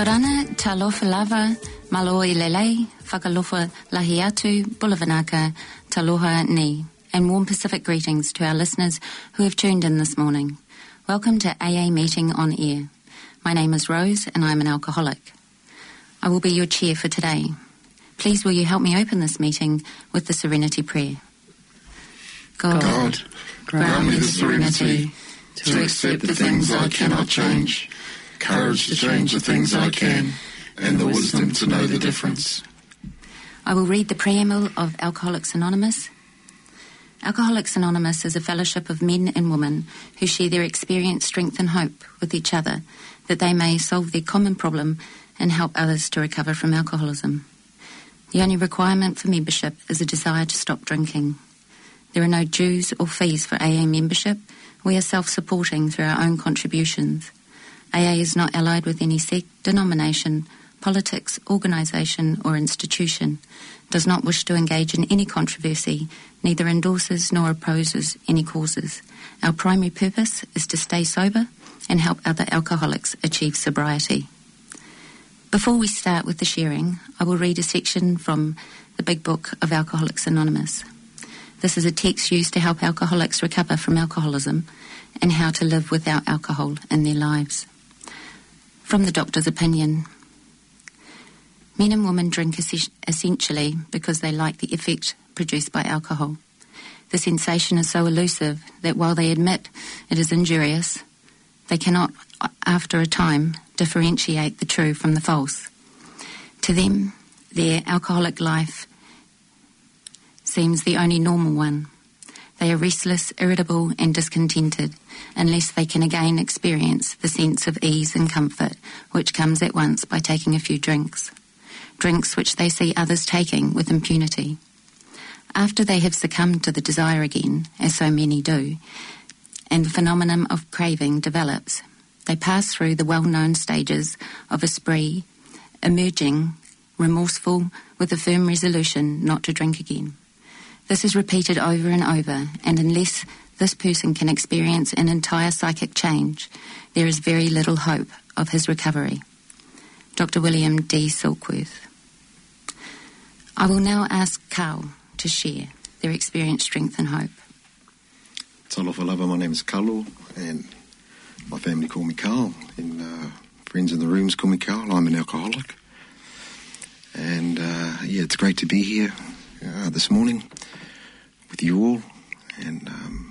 Kia rana, talofa lava, malo I lelei, whakalofa lahi atu, bulavanaka, taloha ni, and warm Pacific greetings to our listeners who have tuned in this morning. Welcome to AA Meeting on Air. My name is Rose and I'm an alcoholic. I will be your chair for today. Please will you help me open this meeting with the Serenity Prayer. God, grant me the serenity to accept the things I cannot change, courage to change the things I can, and the wisdom to know the difference. I will read the preamble of Alcoholics Anonymous. Alcoholics Anonymous is a fellowship of men and women who share their experience, strength and hope with each other, that they may solve their common problem and help others to recover from alcoholism. The only requirement for membership is a desire to stop drinking. There are no dues or fees for AA membership. We are self-supporting through our own contributions. AA is not allied with any sect, denomination, politics, organisation or institution, does not wish to engage in any controversy, neither endorses nor opposes any causes. Our primary purpose is to stay sober and help other alcoholics achieve sobriety. Before we start with the sharing, I will read a section from the Big Book of Alcoholics Anonymous. This is a text used to help alcoholics recover from alcoholism and how to live without alcohol in their lives. From the doctor's opinion, men and women drink essentially because they like the effect produced by alcohol. The sensation is so elusive that while they admit it is injurious, they cannot, after a time, differentiate the true from the false. To them, their alcoholic life seems the only normal one. They are restless, irritable and discontented unless they can again experience the sense of ease and comfort which comes at once by taking a few drinks which they see others taking with impunity. After they have succumbed to the desire again, as so many do, and the phenomenon of craving develops, they pass through the well-known stages of a spree, emerging remorseful with a firm resolution not to drink again. This is repeated over and over, and unless this person can experience an entire psychic change, there is very little hope of his recovery. Dr. William D. Silkworth. I will now ask Carl to share their experience, strength and hope. Talofa lava, my name is Carlo, and my family call me Carl, and friends in the rooms call me Carl. I'm an alcoholic, and it's great to be here this morning with you all, and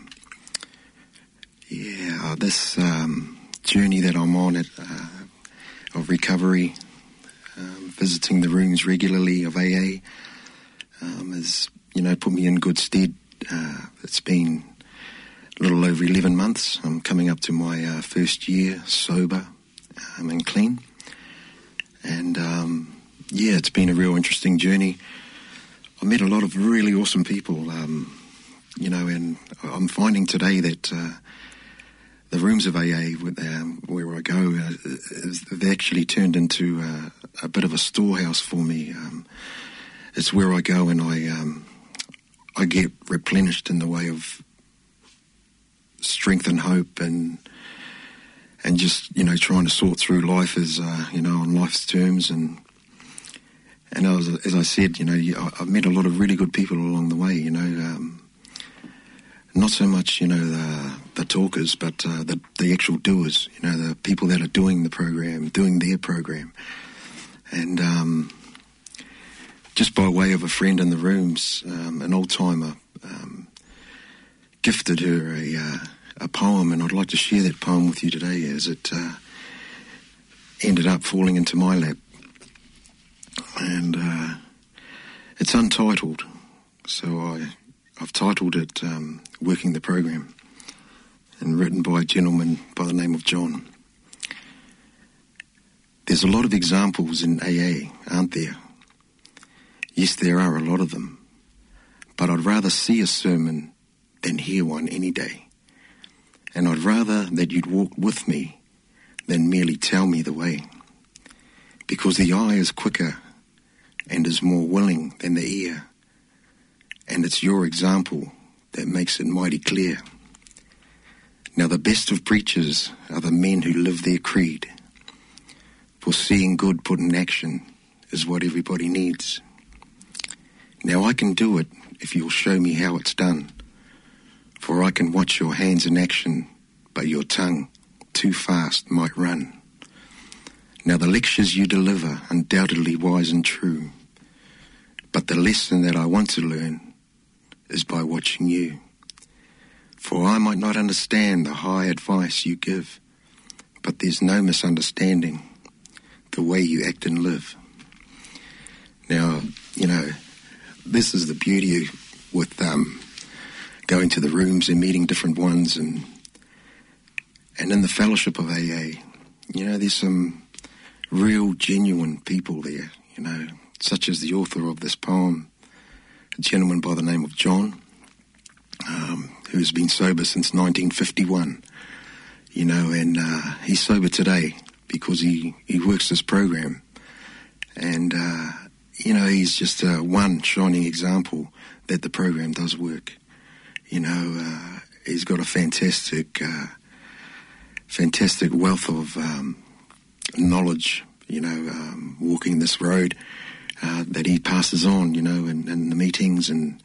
this journey that I'm on of recovery, visiting the rooms regularly of AA, has put me in good stead. It's been a little over 11 months. I'm coming up to my first year sober and clean, and it's been a real interesting journey. I met a lot of really awesome people, and I'm finding today that the rooms of AA, where I go, have actually turned into a bit of a storehouse for me. It's where I go and I get replenished in the way of strength and hope, and just trying to sort through life as on life's terms, and as I said, I've met a lot of really good people along the way. Not so much the talkers, but the actual doers. The people that are doing the program, doing their program, and just by way of a friend in the rooms, an old timer, gifted her a poem, and I'd like to share that poem with you today, as it ended up falling into my lap. And it's untitled, so I've titled it Working the Program, and written by a gentleman by the name of John. There's a lot of examples in AA, aren't there? Yes, there are a lot of them, but I'd rather see a sermon than hear one any day. And I'd rather that you'd walk with me than merely tell me the way. Because the eye is quicker and is more willing than the ear, and it's your example that makes it mighty clear. Now the best of preachers are the men who live their creed. For seeing good put in action is what everybody needs. Now I can do it if you'll show me how it's done. For I can watch your hands in action, but your tongue too fast might run. Now the lectures you deliver, undoubtedly wise and true, but the lesson that I want to learn is by watching you. For I might not understand the high advice you give, but there's no misunderstanding the way you act and live. Now, this is the beauty with going to the rooms and meeting different ones, and in the fellowship of AA, there's some real genuine people there, such as the author of this poem, a gentleman by the name of John, who's been sober since 1951, and he's sober today because he works this program, and he's just one shining example that the program does work. He's got a fantastic wealth of knowledge, walking this road that he passes on, in the meetings, and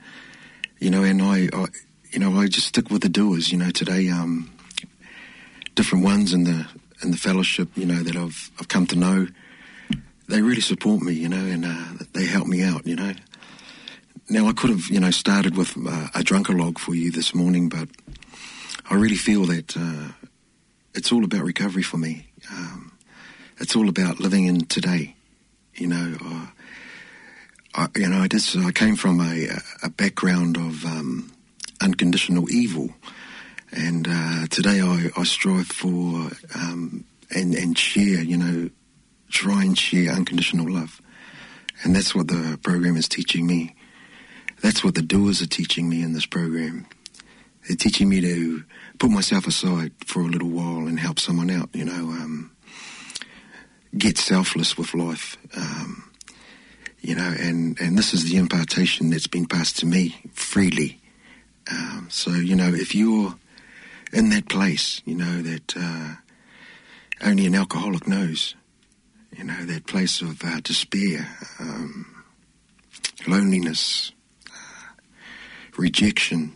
I just stick with the doers. Today, different ones in the fellowship, that I've come to know, they really support me, and they help me out, Now I could have, started with a drunkalog for you this morning, but I really feel that it's all about recovery for me. It's all about living in today. I came from a background of unconditional evil, and today I strive for and share, try and share unconditional love, and that's what the program is teaching me. That's what the doers are teaching me in this program. They're teaching me to put myself aside for a little while and help someone out, get selfless with life, and this is the impartation that's been passed to me freely. So, if you're in that place, that only an alcoholic knows, that place of despair, loneliness, rejection,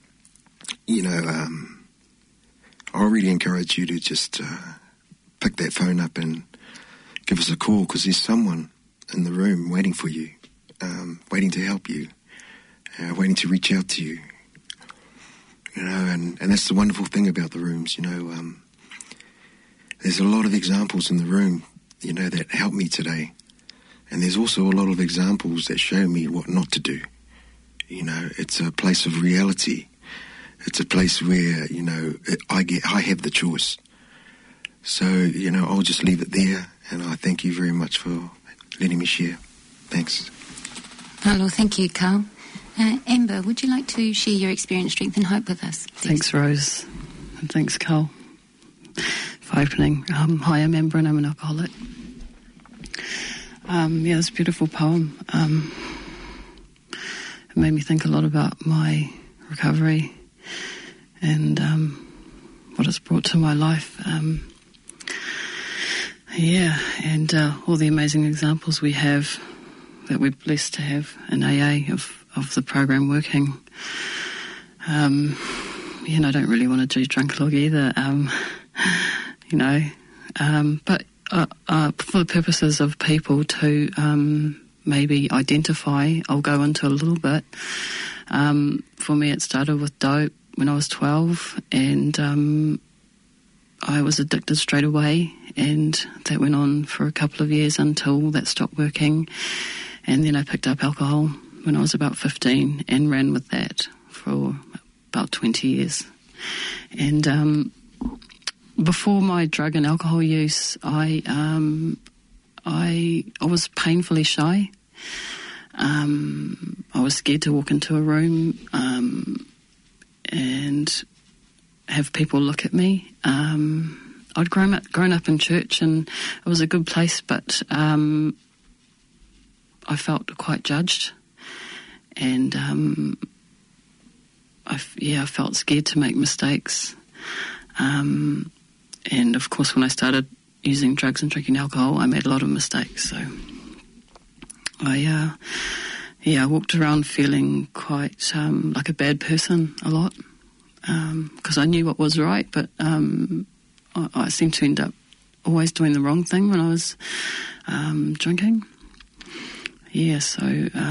I really encourage you to just pick that phone up and give us a call, because there's someone in the room waiting for you, waiting to help you, waiting to reach out to you. And that's the wonderful thing about the rooms, there's a lot of examples in the room, that help me today. And there's also a lot of examples that show me what not to do. It's a place of reality. It's a place where, I have the choice. So, I'll just leave it there, and I thank you very much for letting me share. Thanks. Hello, thank you, Carl. Amber, would you like to share your experience, strength and hope with us, please? Thanks, Rose, and thanks, Carl, for opening. Hi, I'm Amber and I'm an alcoholic. It's a beautiful poem. It made me think a lot about my recovery and what it's brought to my life. And all the amazing examples we have, that we're blessed to have in AA of the program working. I don't really want to do drunkalog either, but for the purposes of people to maybe identify, I'll go into a little bit. For me, it started with dope when I was 12, and I was addicted straight away, and that went on for a couple of years until that stopped working. And then I picked up alcohol when I was about 15 and ran with that for about 20 years. And before my drug and alcohol use, I was painfully shy. I was scared to walk into a room and have people look at me. I'd grown up in church, and it was a good place, but I felt quite judged, and I felt scared to make mistakes. And of course, when I started using drugs and drinking alcohol, I made a lot of mistakes. So I walked around feeling quite like a bad person a lot, because I knew what was right, but I seemed to end up always doing the wrong thing when I was drinking. So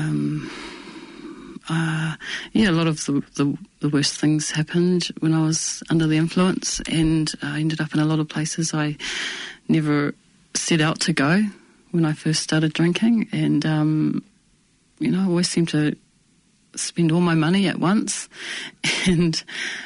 a lot of the worst things happened when I was under the influence, and I ended up in a lot of places I never set out to go when I first started drinking. And, I always seemed to spend all my money at once. And,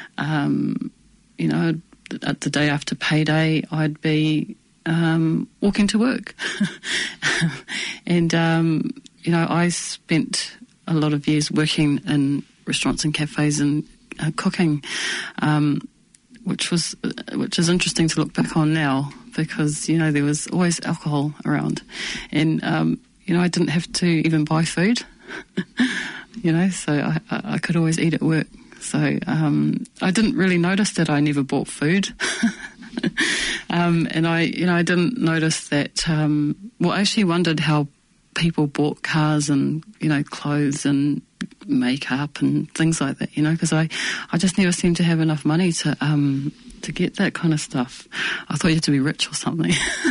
at the day after payday, I'd be walking to work. And, I spent a lot of years working in restaurants and cafes and cooking, which is interesting to look back on now, because there was always alcohol around, and I didn't have to even buy food, so I could always eat at work. So I didn't really notice that I never bought food. And I didn't notice that. I actually wondered how people bought cars and clothes and makeup and things like that, because I just never seemed to have enough money to get that kind of stuff. I thought you had to be rich or something.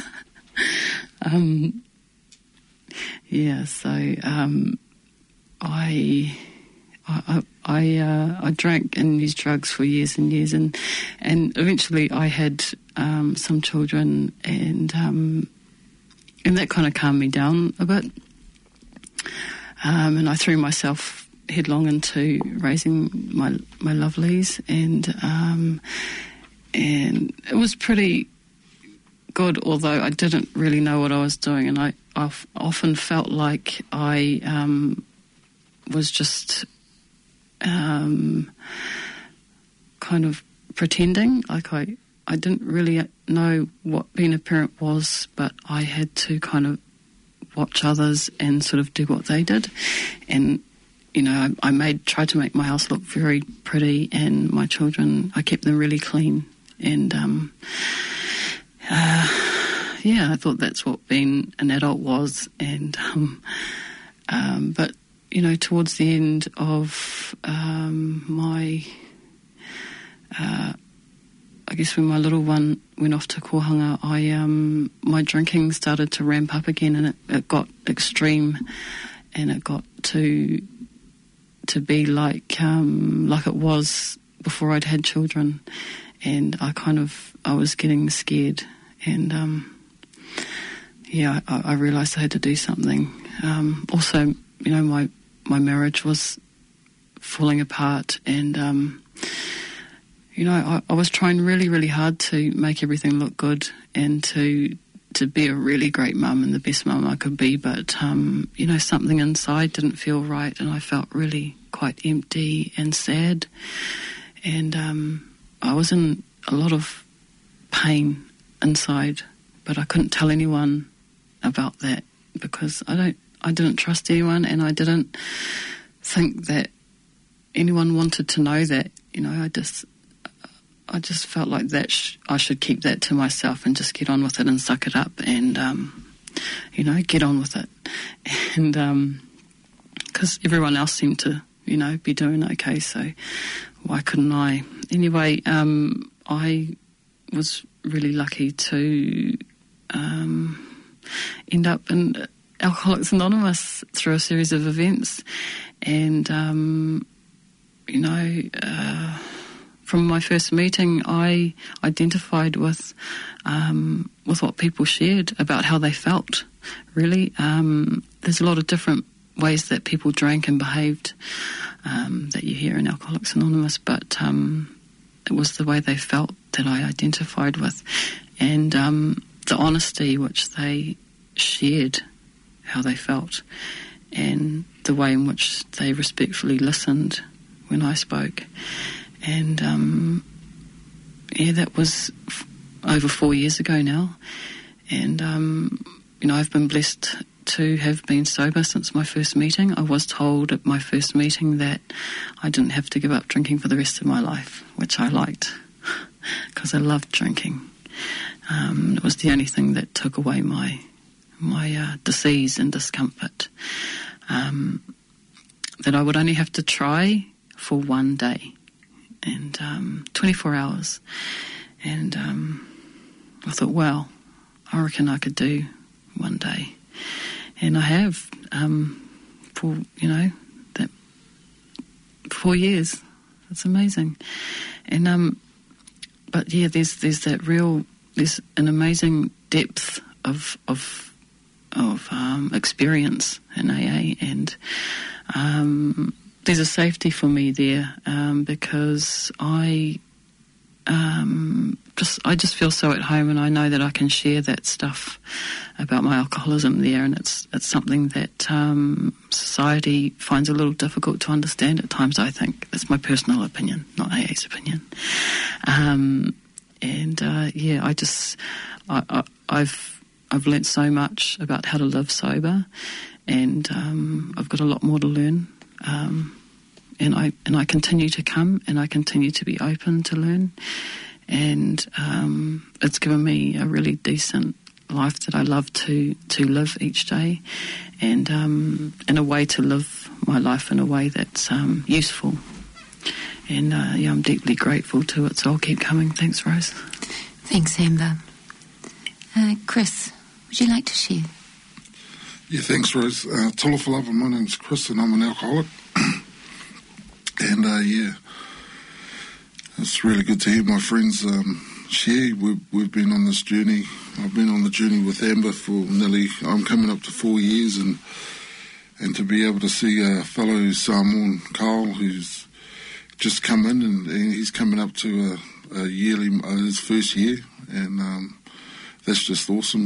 I drank and used drugs for years and years, and eventually I had some children, and that kind of calmed me down a bit. And I threw myself headlong into raising my lovelies, and it was pretty good, although I didn't really know what I was doing, and I often felt like I was just kind of pretending, like I didn't really know what being a parent was, but I had to kind of watch others and sort of do what they did. And I tried to make my house look very pretty, and my children, I kept them really clean. And I thought that's what being an adult was. And but towards the end of my I guess when my little one went off to Kohanga, my drinking started to ramp up again, and it got extreme, and it got to be like it was before I'd had children, and I was getting scared, and I realised I had to do something. Also, my marriage was falling apart, and I was trying really, really hard to make everything look good and to be a really great mum and the best mum I could be, but something inside didn't feel right, and I felt really quite empty and sad, and I was in a lot of pain inside, but I couldn't tell anyone about that because I didn't trust anyone, and I didn't think that anyone wanted to know that. I just felt like that I should keep that to myself and just get on with it and suck it up and, get on with it. And because everyone else seemed to, be doing okay, so why couldn't I? Anyway, I was really lucky to end up in Alcoholics Anonymous through a series of events, and, from my first meeting, I identified with what people shared about how they felt, really. There's a lot of different ways that people drank and behaved that you hear in Alcoholics Anonymous, but it was the way they felt that I identified with, and the honesty which they shared how they felt, and the way in which they respectfully listened when I spoke. And that was over 4 years ago now, and I've been blessed to have been sober since my first meeting. I was told at my first meeting that I didn't have to give up drinking for the rest of my life, which I liked because I loved drinking. It was the only thing that took away my disease and discomfort. That I would only have to try for one day and 24 hours. And I thought, well, I reckon I could do one day. And I have for, that 4 years. It's amazing. And but yeah, there's an amazing depth of experience in AA, and there's a safety for me there because I just feel so at home, and I know that I can share that stuff about my alcoholism there, and it's something that society finds a little difficult to understand at times. I think that's my personal opinion, not AA's opinion. I've learnt so much about how to live sober, and I've got a lot more to learn. And I continue to come, and I continue to be open to learn, and it's given me a really decent life that I love to live each day, and a way to live my life in a way that's useful. And I'm deeply grateful to it, so I'll keep coming. Thanks, Rose. Thanks, Amber. Chris, would you like to share? Yeah, thanks, Rose. Talofa lava, my name's Chris, and I'm an alcoholic. And it's really good to hear my friends share. We've been on this journey. I've been on the journey with Amber for I'm coming up to 4 years, and to be able to see a fellow Samoan, Carl, who's just come in, and he's coming up to a yearly, his first year, and that's just awesome,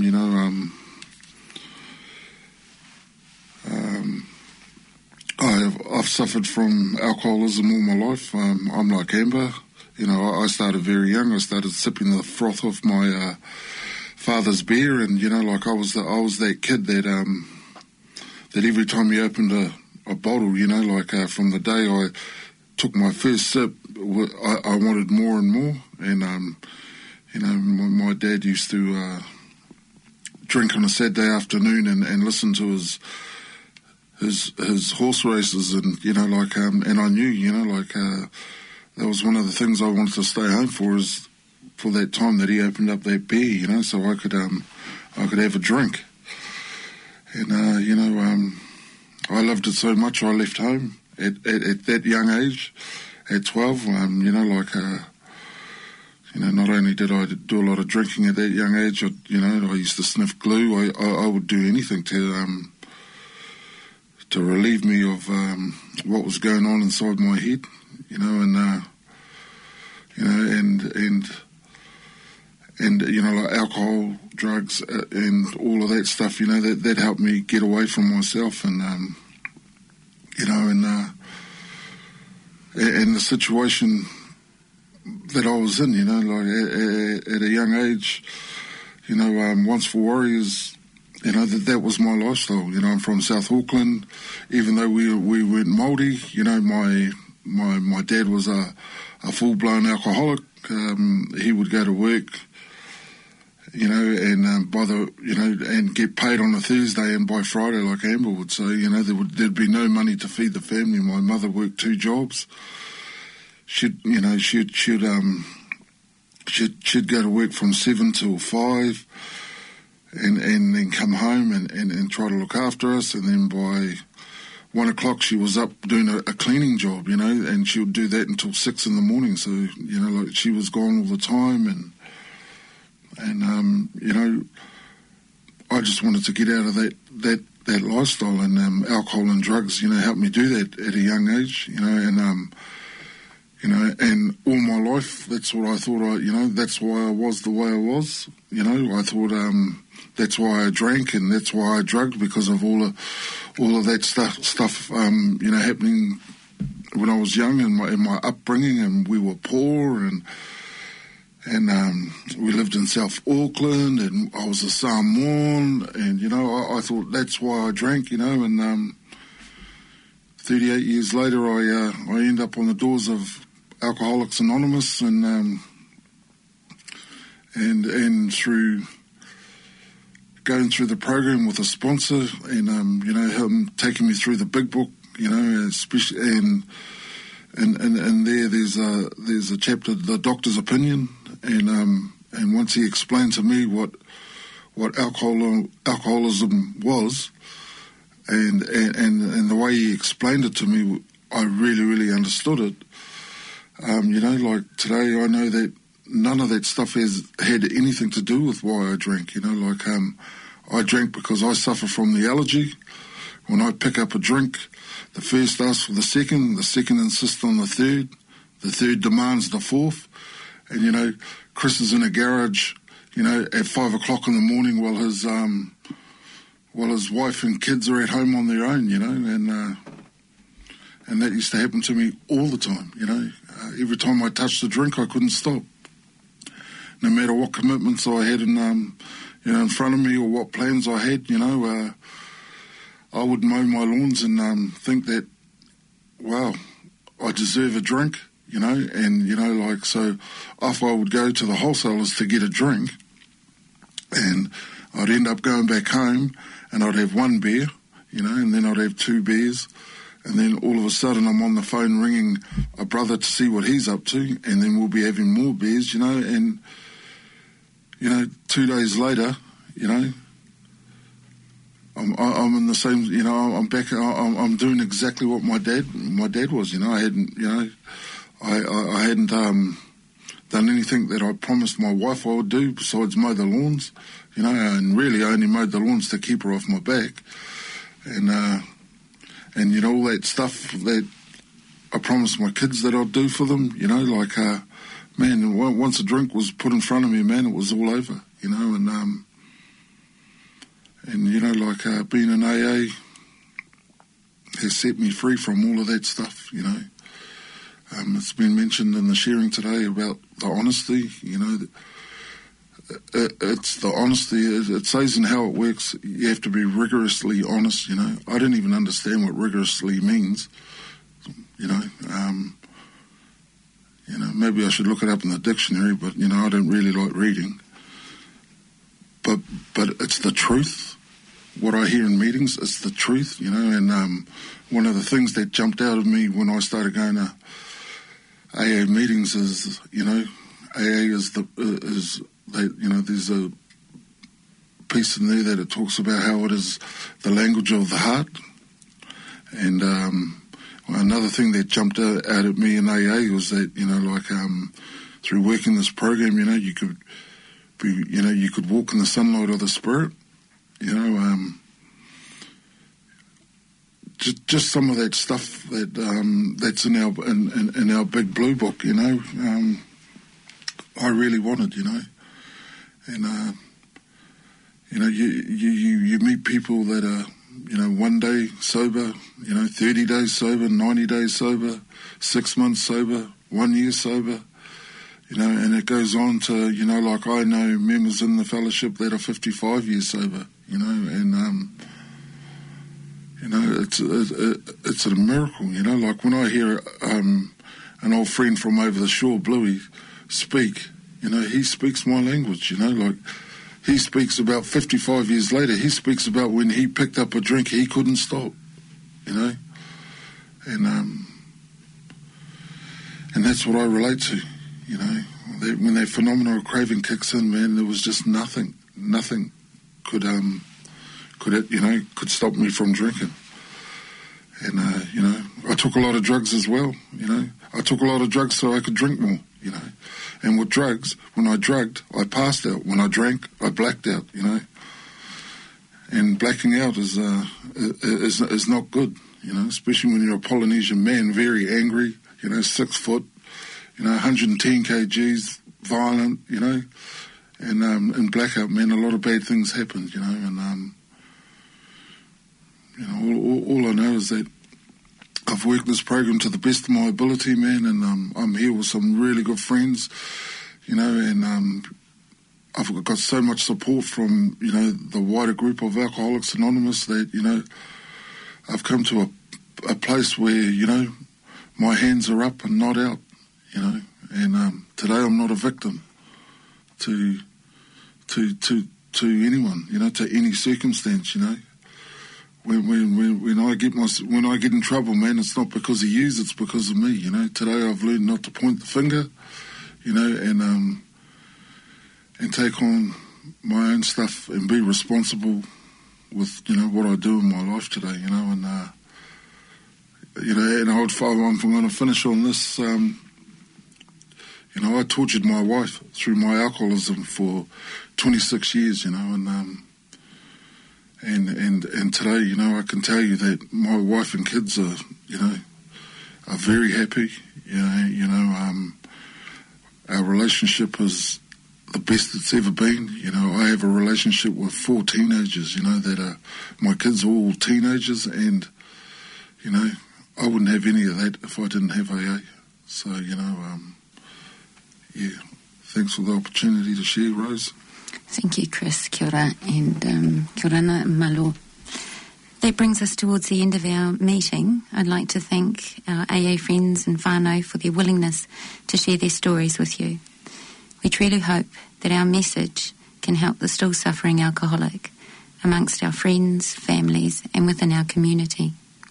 I've suffered from alcoholism all my life. I'm like Amber. I started very young. I started sipping the froth off my father's beer, and I was that kid that every time he opened a bottle, from the day I took my first sip, I wanted more and more. And my dad used to drink on a Saturday afternoon and listen to his horse races, and and I knew that was one of the things I wanted to stay home for, is for that time that he opened up that beer, so I could have a drink. And I loved it so much I left home at that young age, at 12. Not only did I do a lot of drinking at that young age, I used to sniff glue. I would do anything to relieve me of what was going on inside my head, like alcohol, drugs, and all of that stuff, that helped me get away from myself, and the situation that I was in, at a young age, Once for Warriors, that was my lifestyle. I'm from South Auckland. Even though we weren't Māori, my dad was a full-blown alcoholic. He would go to work, and and get paid on a Thursday, and by Friday, like Amber would say, there'd be no money to feed the family. My mother worked 2 jobs. She'd go to work from 7 till 5. And then come home and try to look after us, and then by 1 o'clock she was up doing a cleaning job, and she would do that until 6 in the morning. So she was gone all the time, and I just wanted to get out of that lifestyle, and alcohol and drugs helped me do that at a young age, and all my life that's what I thought. That's why I was the way I was. I thought that's why I drank, and that's why I drugged, because of all of that stuff happening when I was young, and my upbringing, and we were poor, and we lived in South Auckland, and I was a Samoan, and I thought that's why I drank, and 38 years later I end up on the doors of Alcoholics Anonymous, and and through going through the program with a sponsor, and him taking me through the big book, especially and there's a chapter, The Doctor's Opinion, and once he explained to me what alcoholism was, and the way he explained it to me, I really, really understood it. Like today, I know that none of that stuff had anything to do with why I drank. I drank because I suffer from the allergy. When I pick up a drink, the first asks for the second insists on the third demands the fourth. And, Chris is in a garage, at 5 o'clock in the morning while his wife and kids are at home on their own, and that used to happen to me all the time, every time I touched a drink, I couldn't stop. No matter what commitments I had in front of me or what plans I had, I would mow my lawns and think that, wow, I deserve a drink, so off I would go to the wholesalers to get a drink, and I'd end up going back home and I'd have one beer, and then I'd have 2 beers, and then all of a sudden I'm on the phone ringing a brother to see what he's up to, and then we'll be having more beers, and 2 days later, I'm in the same, I'm back, I'm doing exactly what my dad was, I hadn't done anything that I promised my wife I would do besides mow the lawns, and really I only mowed the lawns to keep her off my back, and all that stuff that I promised my kids that I'd do for them, man, once a drink was put in front of me, man, it was all over, being in AA has set me free from all of that stuff, It's been mentioned in the sharing today about the honesty, it's the honesty, it says in How It Works, you have to be rigorously honest, I didn't even understand what rigorously means, maybe I should look it up in the dictionary, but, I don't really like reading. But it's the truth. What I hear in meetings is the truth, and one of the things that jumped out of me when I started going to AA meetings is, AA is there's a piece in there that it talks about how it is the language of the heart. And another thing that jumped out at me in AA was that, through working this program, you could walk in the sunlight of the Spirit, just some of that stuff that that's in our big blue book, I really wanted, and you meet people that are 1 day sober, 30 days sober, 90 days sober, 6 months sober, 1 year sober, and it goes on to, I know members in the fellowship that are 55 years sober, and it's a miracle, when I hear an old friend from over the shore, Bluey, speak, he speaks my language, he speaks about 55 years later, he speaks about when he picked up a drink, he couldn't stop, and that's what I relate to, when that phenomenal craving kicks in, man, there was just nothing could stop me from drinking. And, I took a lot of drugs as well, I took a lot of drugs so I could drink more, And with drugs, when I drugged, I passed out. When I drank, I blacked out, And blacking out is not good, especially when you're a Polynesian man, very angry, 6 foot, 110 kgs, violent, and in blackout, man, a lot of bad things happened, and all I know is that I've worked this program to the best of my ability, man, and I'm here with some really good friends, and I've got so much support from, the wider group of Alcoholics Anonymous that, I've come to a place where, my hands are up and not out, and today I'm not a victim. to anyone, you know, to any circumstance, you know. When I get in trouble, man, it's not because of you, it's because of me, you know. Today I've learned not to point the finger, you know, and take on my own stuff and be responsible with, you know, what I do in my life today, you know. And you know, and I'm going to finish on this. You know, I tortured my wife through my alcoholism for 26 years, you know, and today, you know, I can tell you that my wife and kids are, you know, are very happy. You know, our relationship is the best it's ever been. You know, I have a relationship with 4 teenagers, you know, that are, my kids are all teenagers, and, you know, I wouldn't have any of that if I didn't have AA. So, you know, yeah, thanks for the opportunity to share, Rose. Thank you, Chris. Kia ora, and kia ora malo. That brings us towards the end of our meeting. I'd like to thank our AA friends and whānau for their willingness to share their stories with you. We truly hope that our message can help the still suffering alcoholic amongst our friends, families, and within our community.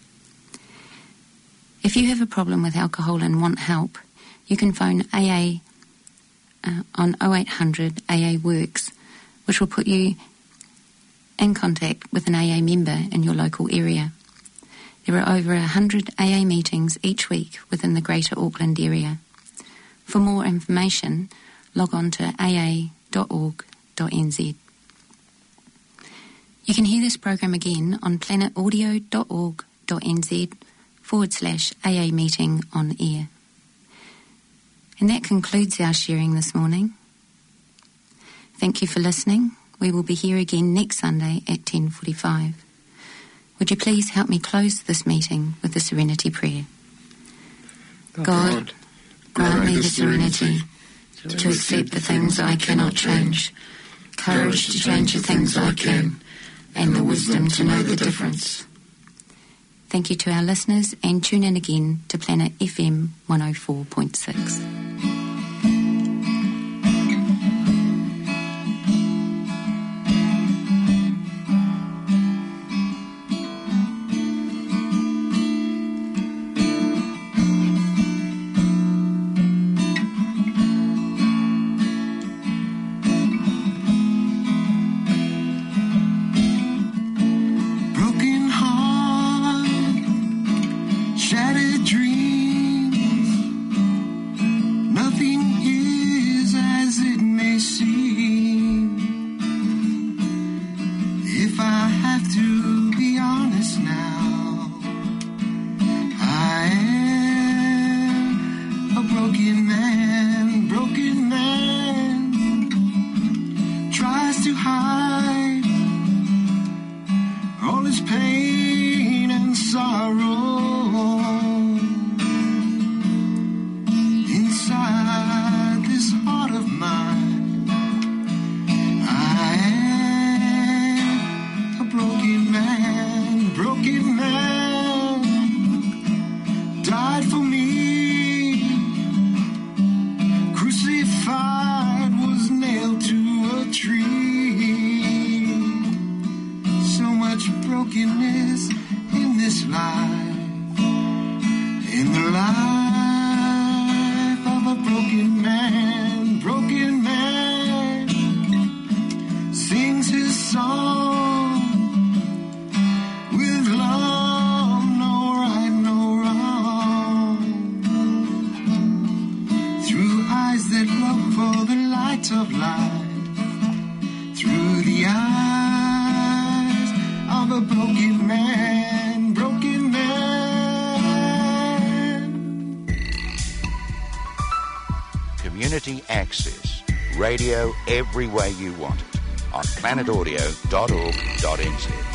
If you have a problem with alcohol and want help, you can phone AA on 0800 AA Works, which will put you in contact with an AA member in your local area. There are over 100 AA meetings each week within the Greater Auckland area. For more information, log on to aa.org.nz. You can hear this program again on planetaudio.org.nz/AA meeting on air. And that concludes our sharing this morning. Thank you for listening. We will be here again next Sunday at 10:45. Would you please help me close this meeting with the Serenity Prayer? God, grant me the serenity to accept the things I cannot change, courage to change the things I can, and the wisdom to know the difference. Thank you to our listeners, and tune in again to Planet FM 104.6. Community access. Radio every way you want it on planetaudio.org.nz.